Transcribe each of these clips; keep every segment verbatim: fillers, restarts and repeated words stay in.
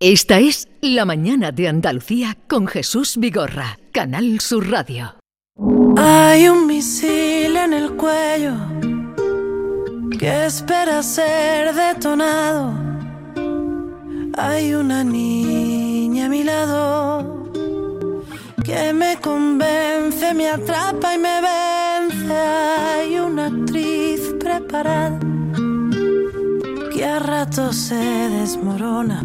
Esta es La Mañana de Andalucía con Jesús Vigorra, Canal Sur Radio. Hay un misil en el cuello que espera ser detonado. Hay una niña a mi lado que me convence, me atrapa y me vence. Hay una actriz preparada que a ratos se desmorona.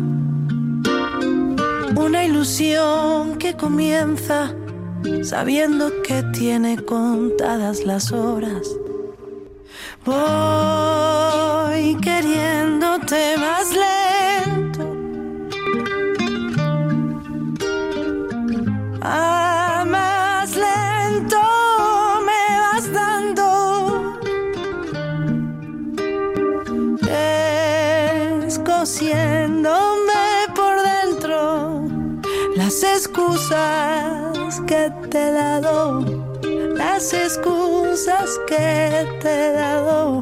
Una ilusión que comienza sabiendo que tiene contadas las horas. Voy queriéndote más lento, a más lento me vas dando, descosiéndome por dentro las excusas que te he dado, las excusas que te he dado.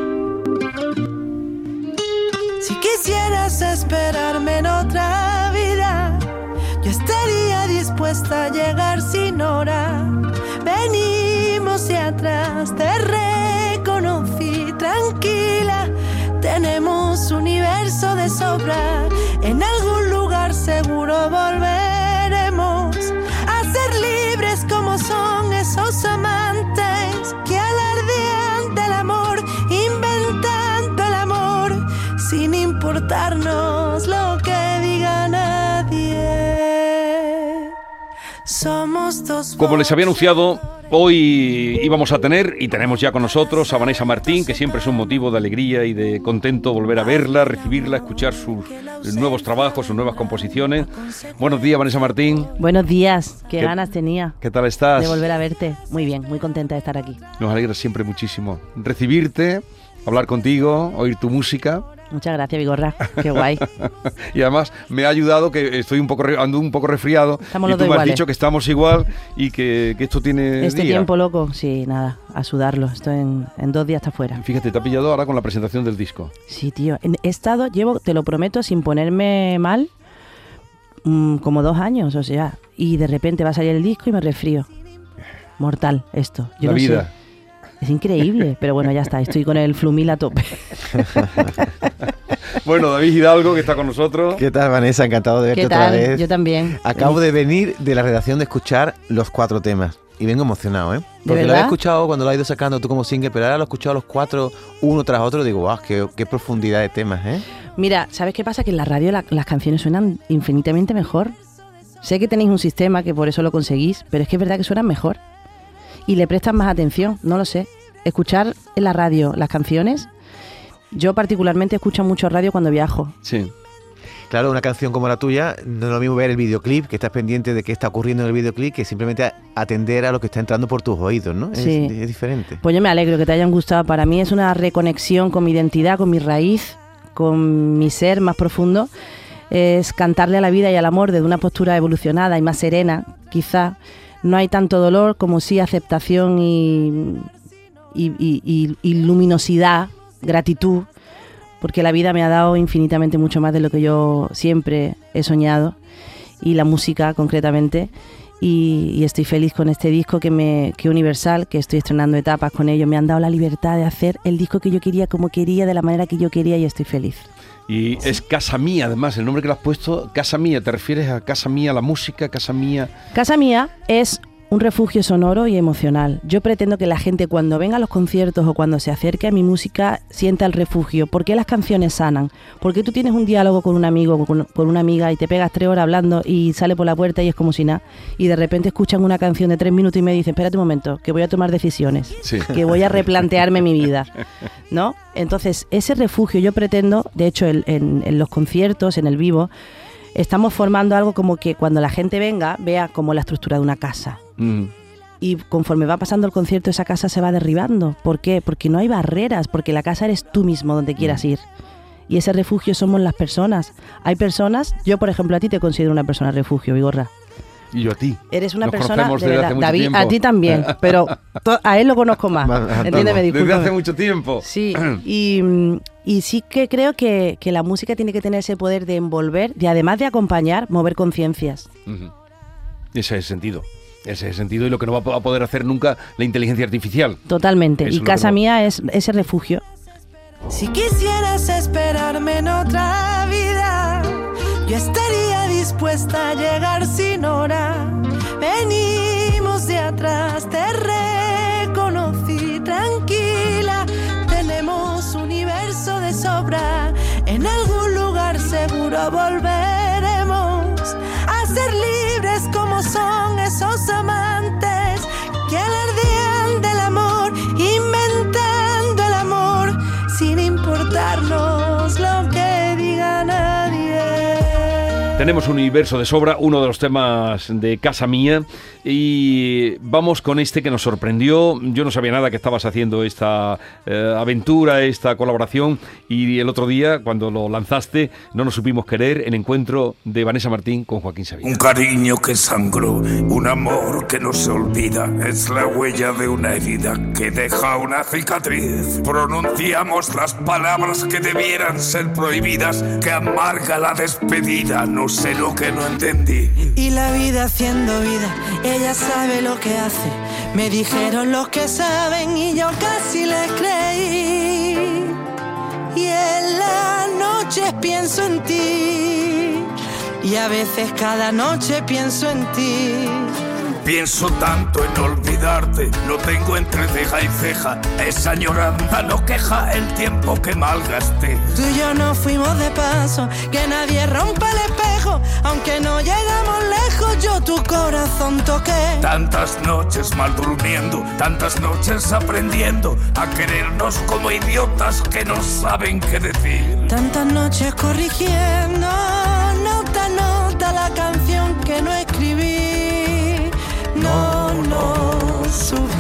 Si quisieras esperarme en otra vida, yo estaría dispuesta a llegar sin hora. Venimos de atrás, te reconocí, tranquila. Tenemos universo de sobra, en algún lugar seguro volveremos a ser libres como son esos amantes que alardean del amor, inventando el amor sin importarnos lo que diga nadie. Somos dos. Como les había anunciado, hoy íbamos a tener, y tenemos ya con nosotros, a Vanessa Martín, que siempre es un motivo de alegría y de contento volver a verla, recibirla, escuchar sus nuevos trabajos, sus nuevas composiciones. Buenos días, Vanessa Martín. Buenos días, qué, ¿Qué ganas tenía. ¿Qué tal estás? De volver a verte. Muy bien, muy contenta de estar aquí. Nos alegra siempre muchísimo recibirte, hablar contigo, oír tu música. Muchas gracias, Vigorra, qué guay. Y además me ha ayudado que estoy un poco ando un poco resfriado. Estamos y los tú dos me has iguales. dicho que estamos igual y que, que esto tiene Este día. tiempo loco, sí, nada, a sudarlo. Estoy en, en dos días está fuera. Fíjate, te ha pillado ahora con la presentación del disco. Sí, tío. He estado, llevo, te lo prometo, sin ponerme mal, mmm, como dos años, o sea, y de repente va a salir el disco y me resfrío. Mortal esto. Yo la no vida. sé. Es increíble, pero bueno, ya está, estoy con el Flumil a tope. Bueno, David Hidalgo, que está con nosotros. ¿Qué tal, Vanessa? Encantado de verte ¿Qué otra tal? vez. Yo también. Acabo de venir de la redacción de escuchar los cuatro temas y vengo emocionado, ¿eh? Porque verdad? lo había escuchado cuando lo has ido sacando tú como single, pero ahora lo he escuchado los cuatro uno tras otro y digo, wow, qué, qué profundidad de temas, ¿eh? Mira, ¿sabes qué pasa? Que en la radio la, las canciones suenan infinitamente mejor. Sé que tenéis un sistema que por eso lo conseguís, pero es que es verdad que suenan mejor. Y le prestan más atención, no lo sé. Escuchar en la radio las canciones, yo particularmente escucho mucho radio cuando viajo. Sí. Claro, una canción como la tuya, no es lo mismo ver el videoclip, que estás pendiente de qué está ocurriendo en el videoclip, que simplemente atender a lo que está entrando por tus oídos, ¿no? Sí. Es, es diferente. Pues yo me alegro que te hayan gustado. Para mí es una reconexión con mi identidad, con mi raíz, con mi ser más profundo. Es cantarle a la vida y al amor desde una postura evolucionada y más serena, quizá. No hay tanto dolor como sí aceptación y... Y, y, y, y luminosidad, gratitud, porque la vida me ha dado infinitamente mucho más de lo que yo siempre he soñado, y la música concretamente, y, y estoy feliz con este disco que me que Universal, que estoy estrenando etapas con ellos, me han dado la libertad de hacer el disco que yo quería, como quería, de la manera que yo quería, y estoy feliz. Y es Casa Mía, además, el nombre que le has puesto, Casa Mía, ¿te refieres a Casa Mía, la música, Casa Mía? Casa Mía es un refugio sonoro y emocional. Yo pretendo que la gente cuando venga a los conciertos o cuando se acerque a mi música sienta el refugio. ¿Por qué las canciones sanan? Porque tú tienes un diálogo con un amigo, con, con una amiga, y te pegas tres horas hablando y sale por la puerta y es como si nada. Y de repente escuchan una canción de tres minutos y me dicen, espérate un momento, que voy a tomar decisiones, Sí. que voy a replantearme mi vida, ¿no? Entonces, ese refugio yo pretendo, de hecho, en, en, en los conciertos, en el vivo, estamos formando algo como que cuando la gente venga, vea como la estructura de una casa. Mm. Y conforme va pasando el concierto, esa casa se va derribando. ¿Por qué? Porque no hay barreras, porque la casa eres tú mismo donde quieras ir. Y ese refugio somos las personas. Hay personas, yo por ejemplo a ti te considero una persona refugio, Vigorra. Y yo a ti. Eres una Nos persona conocemos de desde verdad. hace mucho David, tiempo. a ti también, pero to- a él lo conozco más. Más- Entiéndeme, Desde discúlpame. hace mucho tiempo. Sí, y, Y sí que creo que, que la música tiene que tener ese poder de envolver, de además de acompañar, mover conciencias. Uh-huh. Ese es el sentido. Ese es el sentido y lo que no va a poder hacer nunca la inteligencia artificial. Totalmente. Eso y es Casa no... Mía es ese refugio. Si quisieras esperarme en otra vida, yo estaría dispuesta a llegar sin hora. Venimos de atrás, te reconocí, tranquila. Tenemos universo de sobra. En algún lugar seguro volveremos a ser libres como son esos amantes que alardean del amor, inventando el amor sin importarnos lo que diga nadie. Tenemos un universo de sobra, uno de los temas de Casa Mía, y vamos con este que nos sorprendió. Yo no sabía nada que estabas haciendo esta eh, aventura, esta colaboración, y el otro día, cuando lo lanzaste, No nos supimos querer, el encuentro de Vanessa Martín con Joaquín Sabina. Un cariño que sangró, un amor que no se olvida, es la huella de una herida que deja una cicatriz. Pronunciamos las palabras que debieran ser prohibidas, que amarga la despedida, no sé lo que no entendí. Y la vida haciendo vida, ella sabe lo que hace. Me dijeron los que saben y yo casi les creí. Y en las noches pienso en ti, y a veces cada noche pienso en ti. Pienso tanto en olvidarte, lo tengo entre ceja y ceja. Esa añoranza no queja el tiempo que malgasté. Tú y yo nos fuimos de paso, que nadie rompa el espejo. Aunque no llegamos lejos, yo tu corazón toqué. Tantas noches mal durmiendo, tantas noches aprendiendo a querernos como idiotas que no saben qué decir. Tantas noches corrigiendo, nota a nota, la canción que no escribí. No nos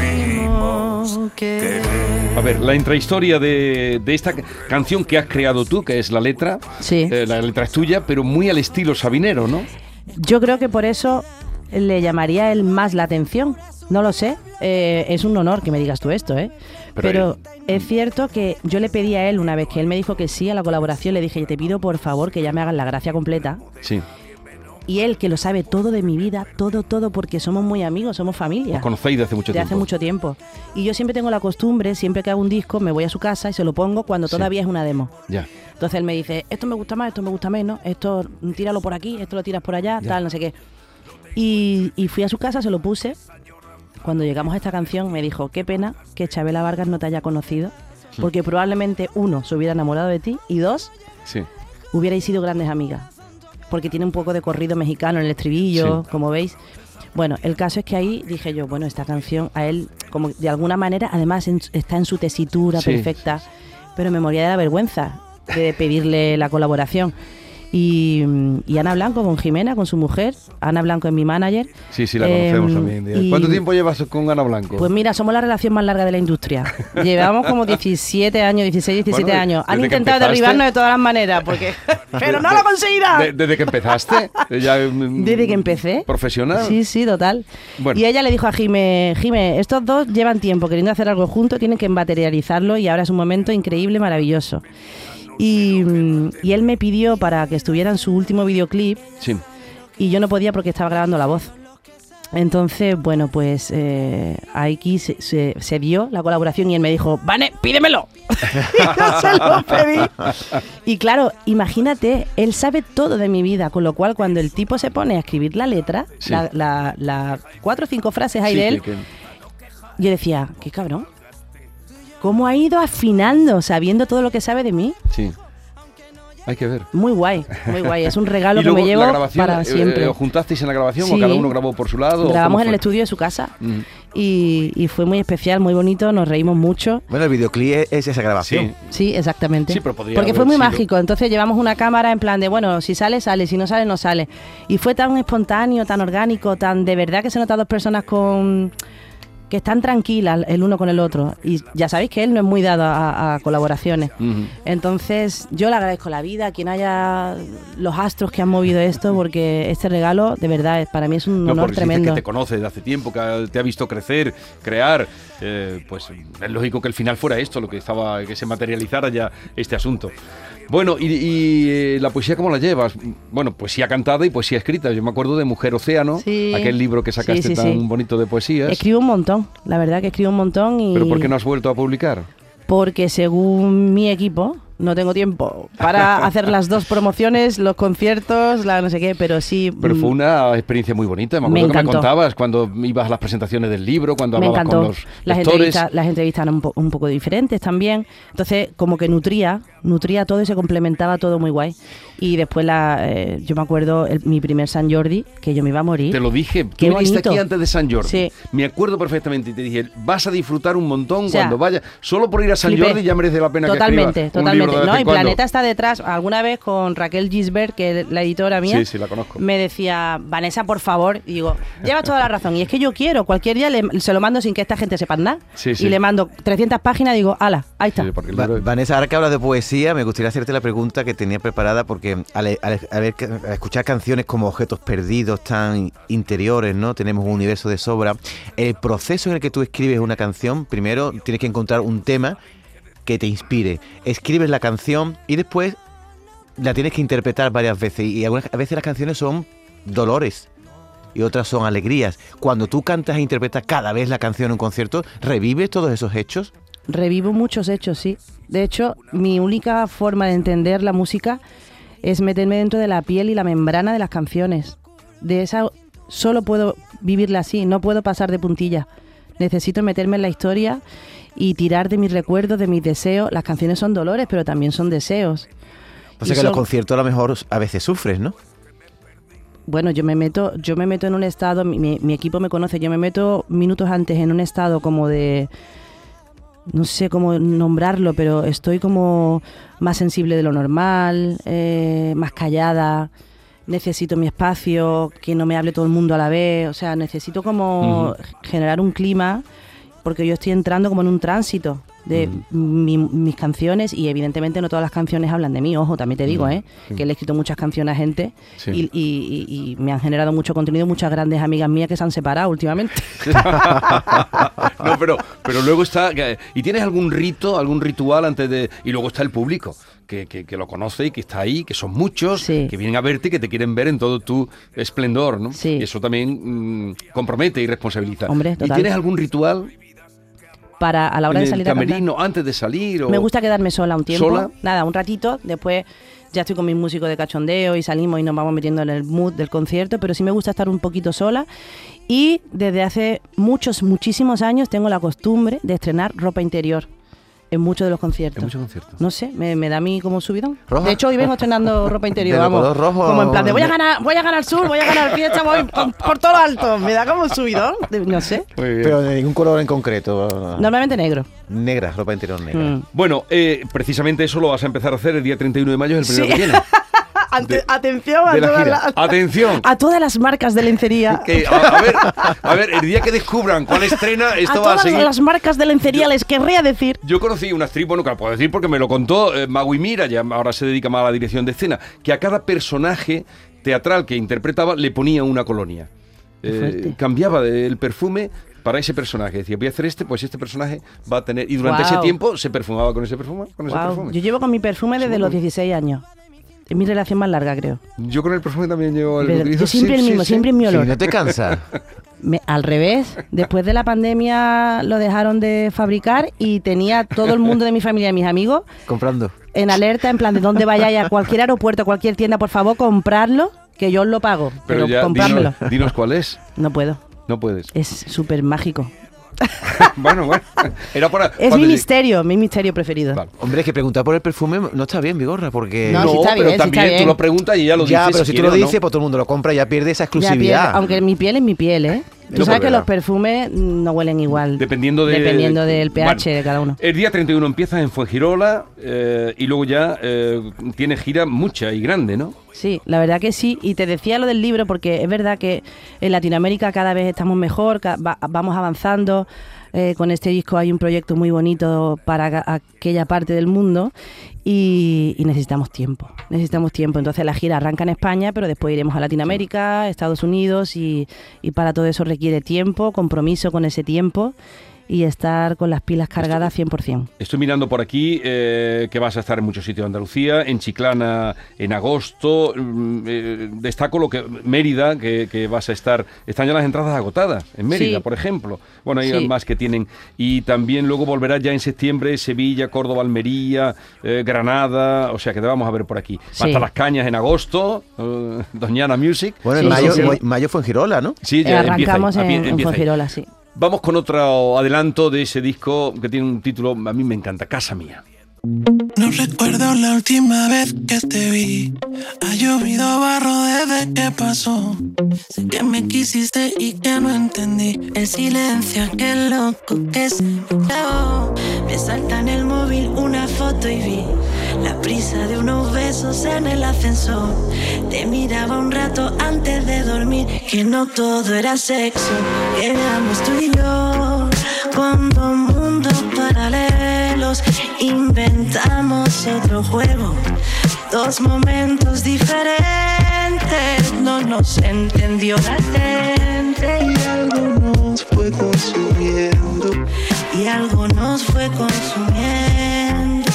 supimos querer. A ver, la intrahistoria de, de esta canción que has creado tú, que es la letra. Sí. Eh, la letra es tuya, pero muy al estilo sabinero, ¿no? Yo creo que por eso le llamaría él más la atención. No lo sé. Eh, es un honor que me digas tú esto, ¿eh? Pero, Pero es cierto que yo le pedí a él, una vez que él me dijo que sí a la colaboración, le dije, te pido por favor que ya me hagas la gracia completa. Sí. Y él, que lo sabe todo de mi vida, todo, todo, porque somos muy amigos, somos familia. Os conocéis de hace mucho de tiempo. hace mucho tiempo. Y yo siempre tengo la costumbre, siempre que hago un disco, me voy a su casa y se lo pongo cuando Sí. todavía es una demo. Ya. Entonces él me dice, esto me gusta más, esto me gusta menos, esto tíralo por aquí, esto lo tiras por allá, Ya. tal, no sé qué. Y, y fui a su casa, se lo puse. Cuando llegamos a esta canción me dijo, qué pena que Chabela Vargas no te haya conocido, porque probablemente, uno, se hubiera enamorado de ti, y dos, Sí. hubierais sido grandes amigas. Porque tiene un poco de corrido mexicano en el estribillo, Sí. como veis. Bueno, el caso es que ahí dije yo, bueno, esta canción a él, como de alguna manera, además en- está en su tesitura Sí. perfecta, pero me moría de la vergüenza de pedirle la colaboración. Y, y Ana Blanco con Jimena, con su mujer, Ana Blanco es mi manager. Sí, sí, la Eh, conocemos también. y- ¿Cuánto tiempo llevas con Ana Blanco? Pues mira, somos la relación más larga de la industria. Llevamos como diecisiete años, dieciséis, diecisiete Bueno, años. Han desde que intentado empezaste- derribarnos de todas las maneras, porque pero no lo conseguirán. De- desde que empezaste. Ya, mm, Desde que empecé. Profesional. Sí, sí, total. Bueno. Y ella le dijo a Jime, Jime, estos dos llevan tiempo queriendo hacer algo juntos, tienen que materializarlo y ahora es un momento increíble, maravilloso. Y, mm, y él me pidió para que estuviera en su último videoclip Sí. y yo no podía porque estaba grabando la voz. Entonces, bueno, pues eh, aquí se, se, se dio la colaboración y él me dijo, Vane, pídemelo. Y yo se lo pedí. Y claro, imagínate, él sabe todo de mi vida, con lo cual cuando el tipo se pone a escribir la letra, Sí. la, la, la cuatro o cinco frases hay Sí, de él, que- que- yo decía, qué cabrón. ¿Cómo ha ido afinando, sabiendo todo lo que sabe de mí? sí. Hay que ver. Muy guay, muy guay. Es un regalo Y que luego me llevo la grabación, para eh, siempre. ¿os juntasteis en la grabación o Sí. cada uno grabó por su lado? o Grabamos cómo en el fue? estudio de su casa Mm. y, y fue muy especial, muy bonito, nos reímos mucho. Bueno, el videoclip es, es esa grabación. Sí. Sí, exactamente. Sí, pero podría Porque fue haber muy sido- mágico. Entonces llevamos una cámara en plan de, bueno, si sale, sale, si no sale, no sale. Y fue tan espontáneo, tan orgánico, tan de verdad que se nota dos personas con que están tranquilas el uno con el otro. Y ya sabéis que él no es muy dado a, a colaboraciones. Ujú. Entonces, yo le agradezco la vida, a quien haya los astros que han movido esto, porque este regalo, de verdad, para mí es un No, honor porque dices tremendo. que te conoce desde hace tiempo, que ha- te ha visto crecer, crear, eh, pues es lógico que el final fuera esto, lo que estaba, que se materializara ya este asunto. Bueno, y, y, eh, la poesía, ¿cómo la llevas? Bueno, poesía cantada y poesía escrita. Yo me acuerdo de Mujer Océano, Sí. aquel libro que sacaste Sí, sí, tan sí. bonito de poesías. Escribo un montón, la verdad que escribo un montón y... ¿Pero por qué no has vuelto a publicar? Porque según mi equipo, no tengo tiempo para hacer las dos promociones, los conciertos, la no sé qué, pero sí... Pero mm, fue una experiencia muy bonita. Me Me acuerdo que me encantó. contabas cuando ibas a las presentaciones del libro, cuando me hablabas encantó. con los Las lectores. entrevistas, las entrevistas eran un, po- un poco diferentes también. Entonces, como que nutría, nutría todo y se complementaba todo muy guay. Y después, la, eh, yo me acuerdo, el- mi primer San Jordi, que yo me iba a morir. Te lo dije, tú Qué viniste bonito. aquí antes de San Jordi. Sí. Me acuerdo perfectamente y te dije, vas a disfrutar un montón O sea, cuando vayas. Solo por ir a San Flipé. Jordi ya merece la pena Totalmente, que escribas un totalmente. libro de vez No, en y cuando. Planeta está detrás. Alguna vez con Raquel Gisbert, que es la editora mía, Sí, sí, la conozco. me decía, Vanessa, por favor, y digo, llevas toda la razón. Y es que yo quiero, cualquier día le- se lo mando sin que esta gente sepa nada. Sí, sí. Y le mando trescientas páginas y digo, ala, ahí está. Sí, porque el Va- libro- Vanessa, ahora que hablas de poesía, me gustaría hacerte la pregunta que tenía preparada, porque al, al- al ver- al escuchar canciones como Objetos Perdidos, tan interiores, ¿no? Tenemos un universo de sobra. El proceso en el que tú escribes una canción, primero tienes que encontrar un tema que te inspire. Escribes la canción y después la tienes que interpretar varias veces. Y algunas a veces las canciones son dolores y otras son alegrías. Cuando tú cantas e interpretas cada vez la canción en un concierto, ¿revives todos esos hechos? Revivo muchos hechos, sí. De hecho, mi única forma de entender la música es meterme dentro de la piel y la membrana de las canciones. De esa solo puedo vivirla así, no puedo pasar de puntilla. Necesito meterme en la historia y tirar de mis recuerdos, de mis deseos. Las canciones son dolores, pero también son deseos. O sea Y que en los son- conciertos a lo mejor a veces sufres, ¿no? Bueno, yo me meto, yo me meto en un estado, mi, mi- mi equipo me conoce, yo me meto minutos antes en un estado como de, no sé cómo nombrarlo, pero estoy como más sensible de lo normal, eh, más callada, necesito mi espacio, que no me hable todo el mundo a la vez, o sea, necesito como generar un clima, porque yo estoy entrando como en un tránsito de mi- mis canciones, y evidentemente no todas las canciones hablan de mí, ojo, también te digo, ¿eh? que le he escrito muchas canciones a gente Sí. y, y- y- y me han generado mucho contenido, muchas grandes amigas mías que se han separado últimamente. No, pero, pero luego está... ¿Y tienes algún rito, algún ritual antes de...? Y luego está el público, que, que, que lo conoce y que está ahí, que son muchos, Sí. que vienen a verte y que te quieren ver en todo tu esplendor, ¿no? Sí. Y eso también mm, compromete y responsabiliza. Hombre, ¿Y total. tienes algún ritual Para a la hora en de el salir a cantar. camerino antes de salir? O... Me gusta quedarme sola un tiempo, ¿Sola? nada, un ratito, después ya estoy con mis músicos de cachondeo y salimos y nos vamos metiendo en el mood del concierto, pero sí me gusta estar un poquito sola. Y desde hace muchos, muchísimos años tengo la costumbre de estrenar ropa interior en muchos de los conciertos. En muchos conciertos. No sé, me, me da a mí como un subidón. ¿Roja? De hecho, hoy vengo estrenando ropa interior, ¿De vamos. color rojo? Como en plan de voy a ganar, voy a ganar sur, voy a ganar fiesta, voy por, por todo lo alto. Me da como un subidón, de- no sé. Muy bien. Pero de ningún color en concreto. Normalmente negro. Negra, ropa interior negra. Mm. Bueno, eh, precisamente eso lo vas a empezar a hacer el día treinta y uno de mayo, es el primero Sí. que viene. Ante- De- atención a de la todas gira. las- Atención. a todas las marcas de lencería. Que, a, a ver, a ver, el día que descubran cuál estrena, esto a va a todas seguir. las marcas de lencería les querría decir. Yo conocí una actriz, bueno, que lo puedo decir porque me lo contó eh, Magui Mira, ya ahora se dedica más a la dirección de escena, que a cada personaje teatral que interpretaba le ponía una colonia. Qué Eh, fuerte. cambiaba de- el perfume para ese personaje. Decía, voy a hacer este, pues este personaje va a tener... Y durante ese Guau. tiempo se perfumaba con ese perfume. Con ese Guau, perfume. yo llevo con mi perfume desde Sí, los bueno. dieciséis años. Es mi relación más larga, creo. Yo con el perfume también llevo el Pero utilizo. yo siempre Sí, el sí, mismo, sí. siempre mi Si olor. no te cansas. Me- al revés, después de la pandemia lo dejaron de fabricar y tenía todo el mundo de mi familia y mis amigos Comprando. en alerta, en plan de dónde vayáis, a cualquier aeropuerto, a cualquier tienda, por favor, comprarlo, que yo os lo pago. Pero Pero, ya, comprármelo. dinos, dinos cuál es. No puedo. No puedes. Es súper mágico. Bueno, bueno. Era para... Es cuando mi llegue- misterio, mi misterio preferido. Vale. Hombre, es que preguntar por el perfume no está bien, Vigorra, porque... No, No, sí está pero bien, sí también está tú bien. lo preguntas y ya lo ya, dices. pero si tú quiere lo o no. dices, pues todo el mundo lo compra y ya pierde esa Ya pierde, exclusividad. aunque mi piel es mi piel, ¿eh? Tú sabes que los perfumes no huelen igual. Dependiendo, de, dependiendo del pH bueno, de cada uno. El día treinta y uno empiezas en Fuengirola eh, y luego ya eh, tienes gira mucha y grande, ¿no? Sí, la verdad que sí. Y te decía lo del libro porque es verdad que en Latinoamérica cada vez estamos mejor, va, vamos avanzando. Eh, con este disco hay un proyecto muy bonito para aquella parte del mundo y, y necesitamos tiempo, necesitamos tiempo. Entonces la gira arranca en España, pero después iremos a Latinoamérica, Estados Unidos y, y para todo eso requiere tiempo, compromiso con ese tiempo y estar con las pilas cargadas cien por ciento. Estoy mirando por aquí eh, que vas a estar en muchos sitios de Andalucía, en Chiclana en agosto, eh, destaco lo que Mérida, que, que vas a estar, están ya las entradas agotadas, en Mérida, sí. por ejemplo. Bueno, hay sí. más que tienen. Y también luego volverás ya en septiembre, Sevilla, Córdoba, Almería, eh, Granada, o sea que te vamos a ver por aquí. Sí. Hasta Las Cañas en agosto, eh, Doñana Music. Bueno, Sí, en mayo, sí, sí. mayo fue en Girola, ¿no? Sí, Eh, ya arrancamos empieza ahí, en, en empieza ahí. Fuengirola, sí. Vamos con otro adelanto de ese disco que tiene un título, a mí me encanta, Casa Mía. No recuerdo la última vez que te vi. Ha llovido barro desde que pasó. Sé que me quisiste y que no entendí el silencio, aquel loco que se me clavó. Me salta en el móvil una foto y vi la prisa de unos besos en el ascensor. Te miraba un rato antes de dormir, que no todo era sexo. Éramos tú y yo, con dos mundos paralelos. Inventamos otro juego, dos momentos diferentes. No nos entendió la gente y algo nos fue consumiendo. Y algo nos fue consumiendo.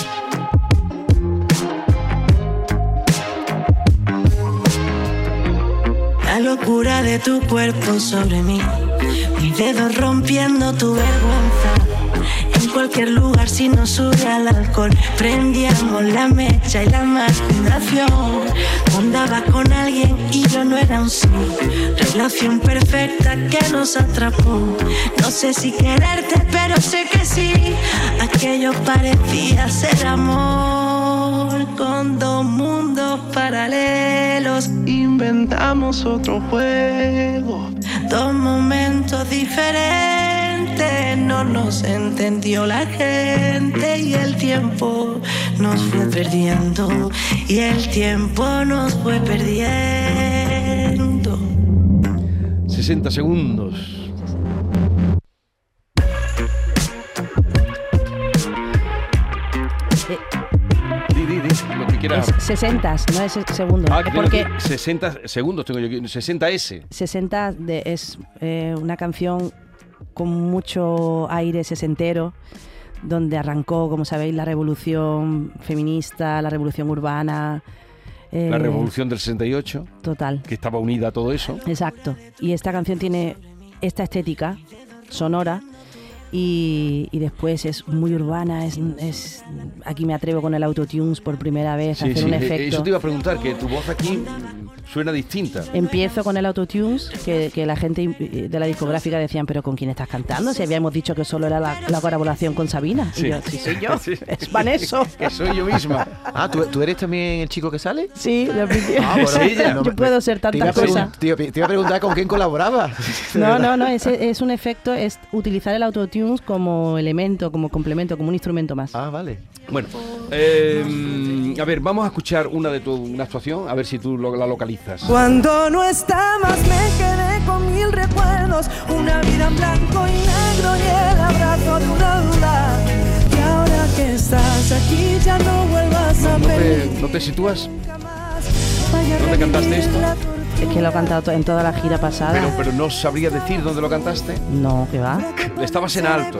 La locura de tu cuerpo sobre mí, mis dedos rompiendo tu vergüenza. En cualquier lugar si nos sube al alcohol, prendíamos la mecha y la imaginación. Andaba con alguien y yo no era un sí. Relación perfecta que nos atrapó. No sé si quererte, pero sé que sí. Aquello parecía ser amor. Con dos mundos paralelos inventamos otro juego. Dos momentos diferentes. No nos entendió la gente y el tiempo nos fue perdiendo. Y el tiempo nos fue perdiendo. sesenta segundos. Di, di, di, lo que quieras. Es sesenta, no es segundos. Ah, Es tengo porque aquí sesenta segundos tengo yo aquí, sesenta ese. sesenta de, es eh, una canción con mucho aire sesentero, donde arrancó, como sabéis, la revolución feminista, la revolución urbana. Eh, La revolución del sesenta y ocho, Total. que estaba unida a todo eso. Exacto. Y esta canción tiene esta estética sonora y, y después es muy urbana. Es, es aquí me atrevo con el autotunes por primera vez a Sí, hacer sí, un eh, efecto. eso te iba a preguntar, que tu voz aquí mm, suena distinta. Empiezo con el autotunes, que, que la gente de la discográfica decían, pero ¿con quién estás cantando? Si habíamos dicho que solo era la, la colaboración con Sabina. Sí. Y yo, sí soy yo, Sí. es Vaneso. Que soy yo misma. Ah, ¿tú, ¿tú eres también el chico que sale? Sí, de principio. Ah, bueno, ella. no, Yo me- puedo ser te iba a tantas pregun- cosas. Te iba, te iba a preguntar con quién colaboraba. No, no, no, es, es un efecto, es utilizar el autotunes como elemento, como complemento, como un instrumento más. Ah, vale. Bueno, eh, a ver, vamos a escuchar una de tu una actuación, a ver si tú lo- la localizas. Cuando no estabas me quedé con mil recuerdos, una vida en blanco y negro y el abrazo de una duda. Y ahora que estás aquí ya no vuelvas a ¿No te, pedir no te sitúas? jamás. Vaya a ¿Dónde cantaste revivir esto? la tortura. Es que lo he cantado to- en toda la gira pasada. Pero, pero no sabría decir dónde lo cantaste. No, ¿qué va? Estabas en alto.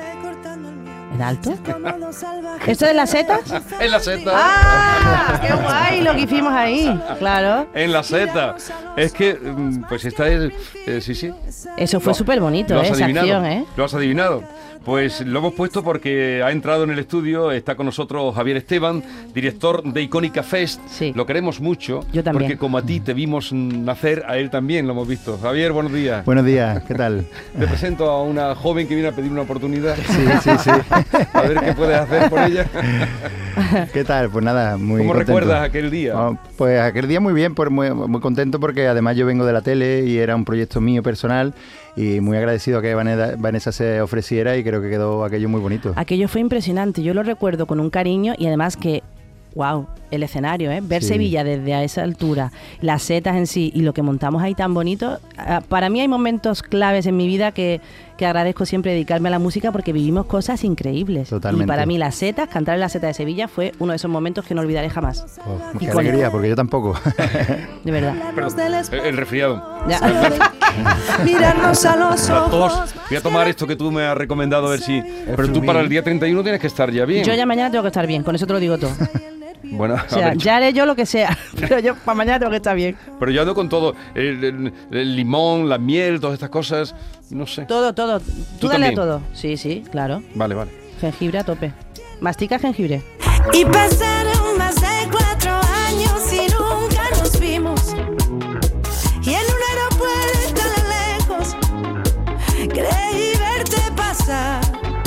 ¿En alto? ¿Esto es las setas? En la seta. ¡Ah! ¡Qué guay lo que hicimos ahí! Claro. En la seta. Es que, mm, pues esta es... eh, sí, sí. Eso fue Lo- súper bonito, lo has ¿eh? Esa adivinado, acción, ¿eh? Lo has adivinado. Pues lo hemos puesto porque ha entrado en el estudio, está con nosotros Javier Esteban, director de Icónica Fest. Sí. Lo queremos mucho. Yo también. Porque como a ti te vimos nacer, a él también lo hemos visto. Javier, buenos días. Buenos días, ¿qué tal? Te presento a una joven que viene a pedir una oportunidad. Sí, sí, sí. A ver qué puedes hacer por ella. ¿Qué tal? Pues nada, muy ¿Cómo contento. recuerdas aquel día? Oh, pues aquel día muy bien, pues muy, muy contento porque además yo vengo de la tele y era un proyecto mío personal y muy agradecido a que Vanessa, Vanessa se ofreciera y creo que quedó aquello muy bonito. Aquello fue impresionante, yo lo recuerdo con un cariño y además que, wow, el escenario, ¿eh? Ver Sí. Sevilla desde a esa altura, las setas en sí y lo que montamos ahí tan bonito. Ah, para mí hay momentos claves en mi vida que, que agradezco siempre dedicarme a la música porque vivimos cosas increíbles. Totalmente. Y para mí las setas, cantar en la seta de Sevilla fue uno de esos momentos que no olvidaré jamás. Oh, Y qué con- alegría, porque yo tampoco. De verdad. El, el resfriado. Ya. Mirarnos a los La tos. ojos. Voy a tomar esto que tú me has recomendado a ver si... Pero tú para el día treinta y uno tienes que estar ya bien. Yo ya mañana tengo que estar bien, con eso te lo digo todo. Bueno, O a sea, ver, ya haré yo lo que sea, pero yo para mañana tengo que estar bien. pero yo ando con todo. El, el- el limón, la miel, todas estas cosas. No sé. Todo, todo. Tú, ¿Tú dale también? a todo. Sí, sí, claro. Vale, vale. Jengibre a tope. Mastica jengibre. Y pasaron más de cuatro años y nunca nos vimos. Y en un aeropuerto lejos creí verte pasar.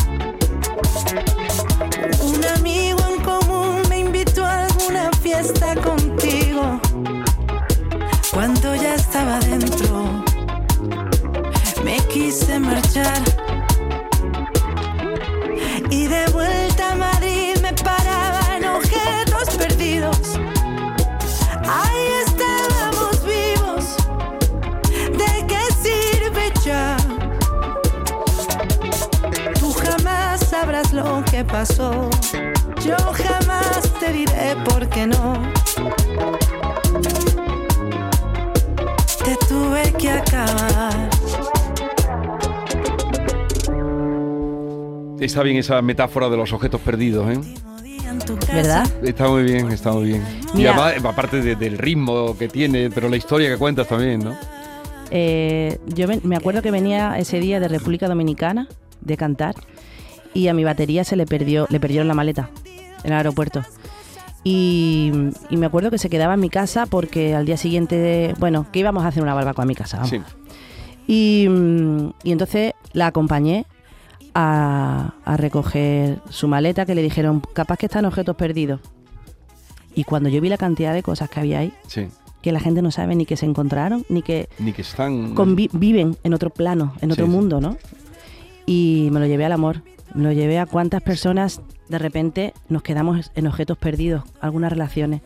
Un amigo en común me invitó a alguna fiesta contigo. Cuando ya estaba dentro, me quise marchar. Y de vuelta a Madrid me paraba en objetos perdidos. Ahí estábamos vivos. ¿De qué sirve ya? Tú jamás sabrás lo que pasó. Yo jamás te diré por qué no. Te tuve que acabar. Está bien esa metáfora de los objetos perdidos, ¿eh? ¿Verdad? Está muy bien, está muy bien. Mira. Y además, aparte de- del ritmo que tiene, pero la historia que cuentas también, ¿no? Eh, yo ven- me acuerdo que venía ese día de República Dominicana de cantar y a mi batería se le perdió, le perdieron la maleta en el aeropuerto. Y, y me acuerdo que se quedaba en mi casa porque al día siguiente, bueno, que íbamos a hacer una barbacoa en mi casa. Vamos. Sí. Y, mm, y entonces la acompañé a, a recoger su maleta, que le dijeron, capaz que están objetos perdidos. Y cuando yo vi la cantidad de cosas que había ahí, Sí. que la gente no sabe ni que se encontraron, ni que Ni que están... convi- viven en otro plano, en otro Sí, sí. mundo, ¿no? Y me lo llevé al amor, me lo llevé a cuántas personas de repente nos quedamos en objetos perdidos, algunas relaciones.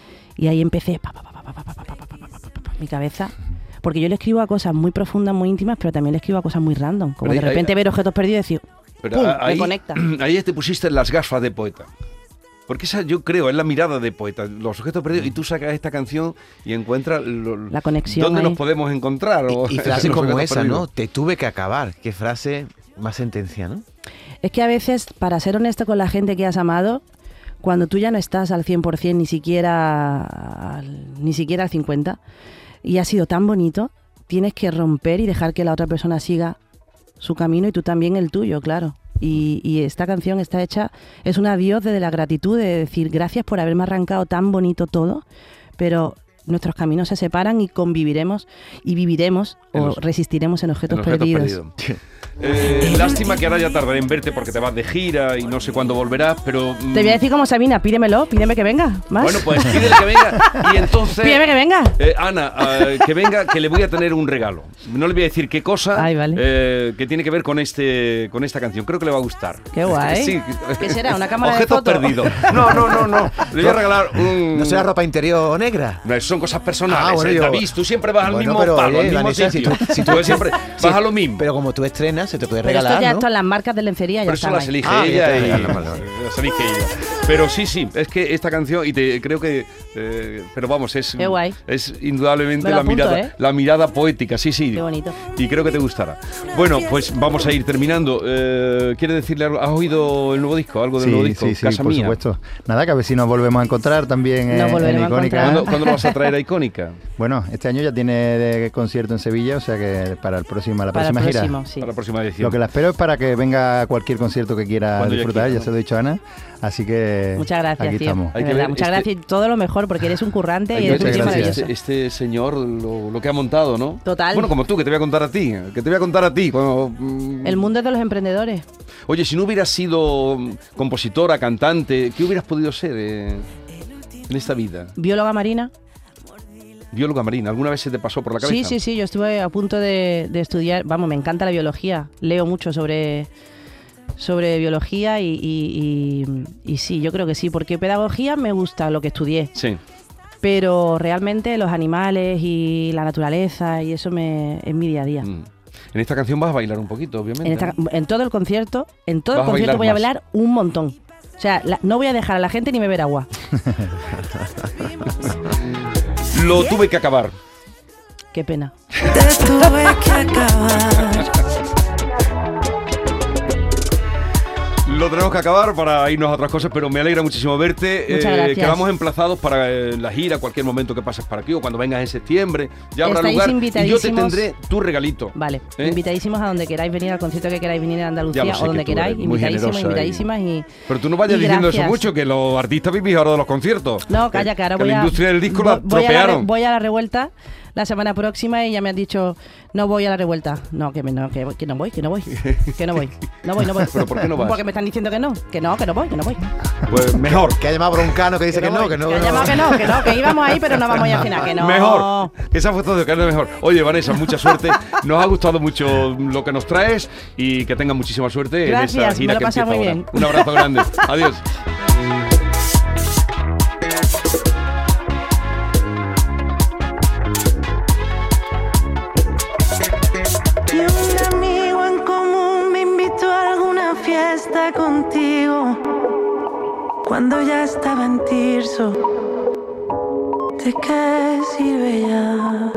Y ahí empecé, pa, pa, pa, pa, pa, pa, pa, pa, pa, pa, pa, pa, pa, mi cabeza. Porque yo le escribo a cosas muy profundas, muy íntimas, pero también le escribo a cosas muy random. Como Pero de ahí- repente ahí- ver objetos perdidos y decir, Pero ¡pum!, ahí, me conecta. ahí te pusiste las gafas de poeta. Porque esa, yo creo, es la mirada de poeta. Los objetos perdidos, y tú sacas esta canción y encuentras lo- La conexión dónde ahí. nos podemos encontrar. o- Y, y frases los como objetos esa, ¿no? perdidos. Te tuve que acabar. Qué frase más sentencia, ¿no? Es que a veces, para ser honesto con la gente que has amado, cuando tú ya no estás al cien por ciento, ni siquiera al, ni siquiera al cincuenta por ciento, y ha sido tan bonito, tienes que romper y dejar que la otra persona siga su camino y tú también el tuyo, claro. Y, y esta canción está hecha, es un adiós desde la gratitud, de decir gracias por haberme arrancado tan bonito todo, pero nuestros caminos se separan y conviviremos y viviremos En o los- resistiremos en objetos, En objetos perdidos. perdidos. Eh, lástima que ahora ya tardaré en verte porque te vas de gira y no sé cuándo volverás, pero... mm, Te voy a decir como Sabina, pídemelo, pídeme que venga. Más. Bueno, pues pídele que venga y entonces... Pídeme que venga. Eh, Ana, eh, que venga, que le voy a tener un regalo. No le voy a decir qué cosa, Ay, vale. eh, que tiene que ver con este, con esta canción. Creo que le va a gustar. Qué guay. Sí. ¿Qué será? ¿Una cámara de Objetos fotos? perdidos. No, no, no, no. Le voy a regalar un... ¿No será ropa interior negra? No, eso son cosas personales. Ah, bueno, eh, yo- David, tú siempre vas al Bueno, mismo pero, palo, oye, al mismo Vanessa, si sitio. tú- si Tú tú- siempre Sí, vas a lo mismo. Pero como tú estrenas, se te puede Pero regalar, esto ya ¿no? están las marcas de lencería, ya Pero eso están las ahí. elige Ah, ella ya y está, vale, vale. las elige ella. Pero sí, sí, es que esta canción, y te creo que, eh, pero vamos, es, Qué guay. es indudablemente Me lo la apunto, mirada, ¿eh? la mirada poética, sí, sí. Qué bonito. Y creo que te gustará. Bueno, pues vamos a ir terminando. Eh, ¿Quieres decirle algo? ¿Has oído el nuevo disco? ¿Algo del Sí, nuevo disco? sí, sí, Casa por Mía. supuesto. Nada, que a ver si nos volvemos a encontrar también Nos eh, en volveremos a Icónica. encontrar. ¿Cuándo, ¿Cuándo lo vas a traer a Icónica? Bueno, este año ya tiene de concierto en Sevilla, o sea que para el próximo, la Para el próxima gira. próximo, sí. Para la próxima edición. Lo que la espero es para que venga a cualquier concierto que quiera Cuando ella disfrutar, quiera, ya ¿no? se lo he dicho a Ana. Así que que Muchas gracias, aquí tío. estamos. De Hay que verdad, ver, muchas este- gracias y todo lo mejor, porque eres un currante Ay, y eres un muchas tío gracias. maravilloso. Este, este señor, lo, lo que ha montado, ¿no? Total. Bueno, como tú, que te voy a contar a ti. Que te voy a contar a ti. Cuando, mm, El mundo es de los emprendedores. Oye, si no hubieras sido mm, compositora, cantante, ¿qué hubieras podido ser eh, en esta vida? Bióloga marina. Bióloga marina, ¿alguna vez se te pasó por la cabeza? Sí, sí, sí, yo estuve a punto de, de estudiar, vamos, me encanta la biología, leo mucho sobre, sobre biología y, y, y, y sí, yo creo que sí, porque pedagogía me gusta lo que estudié, Sí. pero realmente los animales y la naturaleza y eso me, es mi día a día. Mm. En esta canción vas a bailar un poquito, obviamente. En, esta- en todo el concierto, en todo el Vas a concierto bailar voy a más. bailar un montón. O sea, la- no voy a dejar a la gente ni beber agua. Lo tuve que acabar. Qué pena. Te tuve que acabar. Lo tenemos que acabar para irnos a otras cosas, pero me alegra muchísimo verte. Muchas Eh, gracias. quedamos emplazados para eh, la gira, cualquier momento que pases por aquí o cuando vengas en septiembre. Ya habrá Estáis lugar y yo te invitadísimos. tendré tu regalito. Vale, ¿Eh? invitadísimos a donde queráis venir, al concierto que queráis venir en Ya Andalucía lo sé o donde que tú queráis, eres muy invitadísimos, generosa y- invitadísimas y... Pero tú no vayas y diciendo eso gracias. mucho, que los artistas vivís ahora de los conciertos. No, calla, Eh, que ahora que voy la a... industria del disco vo- la voy a la, re- tropearon. voy a la revuelta la semana próxima y ya me han dicho, no voy a la revuelta. No, que, me- no, que, que no voy, que no voy, que no voy, no voy, no voy. ¿Pero por qué no vas? Porque me están diciendo que no, que no, que no voy, que no voy. Pues mejor. Que ha llamado Broncano que dice que, no, voy. que no. Que ha no. llamado que no, que no, que íbamos ahí, pero no vamos a ir al final, que no. Mejor. Que esa fue todo, que es lo mejor. Oye, Vanessa, mucha suerte. Nos ha gustado mucho lo que nos traes y que tengas muchísima suerte en esa Gracias, gira me lo que he pasado empieza muy ahora. bien. Un abrazo grande. Adiós. Y un amigo en común me invitó a alguna fiesta contigo. Cuando ya estaba en Tirso, ¿de qué sirve ya?